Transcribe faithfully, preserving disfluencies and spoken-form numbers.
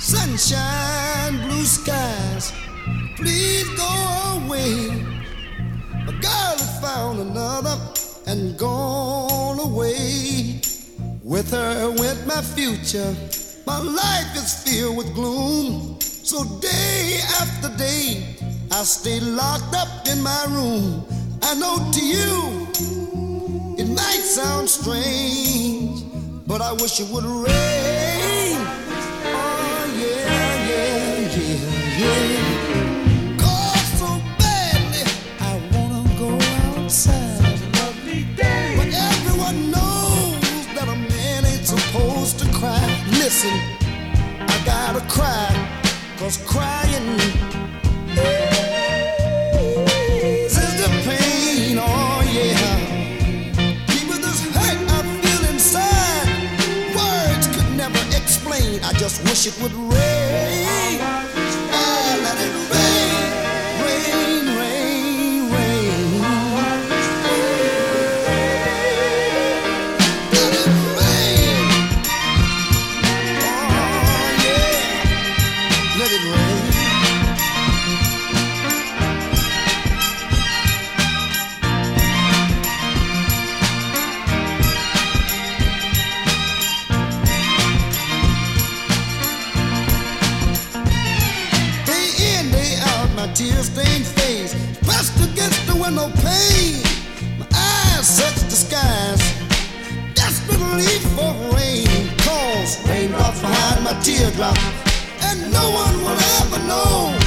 Sunshine, blue skies, please go away. A girl has found another and gone away. With her went my future. My life is filled with gloom. So day after day, I stay locked up in my room. I know to you, it might sound strange, but I wish it would rain. Oh yeah, yeah, yeah, yeah. Cause so badly, I wanna go outside. It's a lovely day. But everyone knows that a man ain't supposed to cry. Listen, I gotta cry, cause crying eases the pain, oh yeah. People, this hurt I feel inside, words could never explain. I just wish it would rain. Oh, let it rain, rain, rain, rain. Let it rain. Oh yeah, let it rain. Tear-stained face pressed against the window pane. My eyes search the skies desperately for rain. Cause raindrops behind my teardrop, and no one will ever know